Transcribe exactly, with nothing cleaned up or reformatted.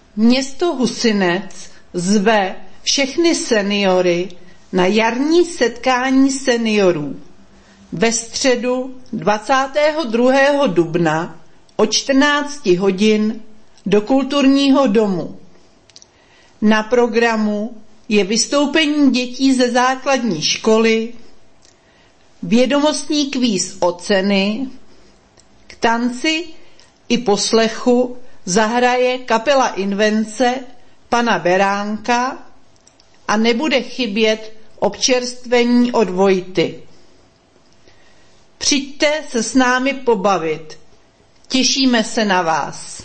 Město Husinec zve všechny seniory na jarní setkání seniorů ve středu dvacátého druhého dubna od čtrnácti hodin do kulturního domu. Na programu je vystoupení dětí ze základní školy, vědomostní kvíz o ceny, k tanci i poslechu zahraje kapela Invence pana Beránka a nebude chybět občerstvení od Vojty. Přijďte se s námi pobavit. Těšíme se na vás.